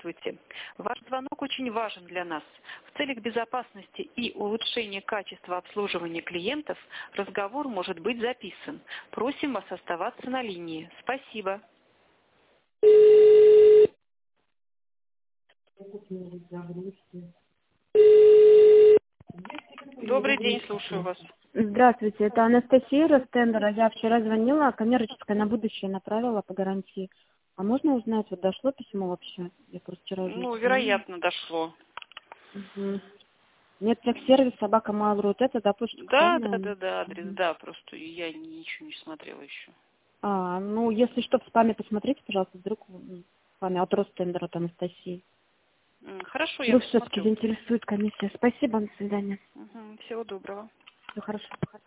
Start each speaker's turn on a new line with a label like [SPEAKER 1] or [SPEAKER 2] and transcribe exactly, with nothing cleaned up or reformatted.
[SPEAKER 1] Здравствуйте. Ваш звонок очень важен для нас. В целях безопасности и улучшения качества обслуживания клиентов разговор может быть записан. Просим вас оставаться на линии. Спасибо. Добрый день, слушаю вас.
[SPEAKER 2] Здравствуйте, это Анастасия Ростендера. Я вчера звонила, коммерческое на будущее направила по гарантии. А можно узнать, вот дошло письмо вообще? Я просто вчера уже...
[SPEAKER 1] Ну, вероятно, дошло.
[SPEAKER 2] Угу. Медтехсервис, собака Mail.ru, это, да, почта
[SPEAKER 1] Да, да,
[SPEAKER 2] правильно?
[SPEAKER 1] да, да, адрес,
[SPEAKER 2] Угу.
[SPEAKER 1] да, просто я ничего не смотрела еще.
[SPEAKER 2] А, ну, если что, в спаме посмотрите, пожалуйста, вдруг в спаме от Ростендера, от Анастасии.
[SPEAKER 1] М, Хорошо, я
[SPEAKER 2] Вдруг все-таки
[SPEAKER 1] посмотрю.
[SPEAKER 2] заинтересует комиссия. Спасибо, до свидания.
[SPEAKER 1] Мгм, всего доброго.
[SPEAKER 2] Все хорошо.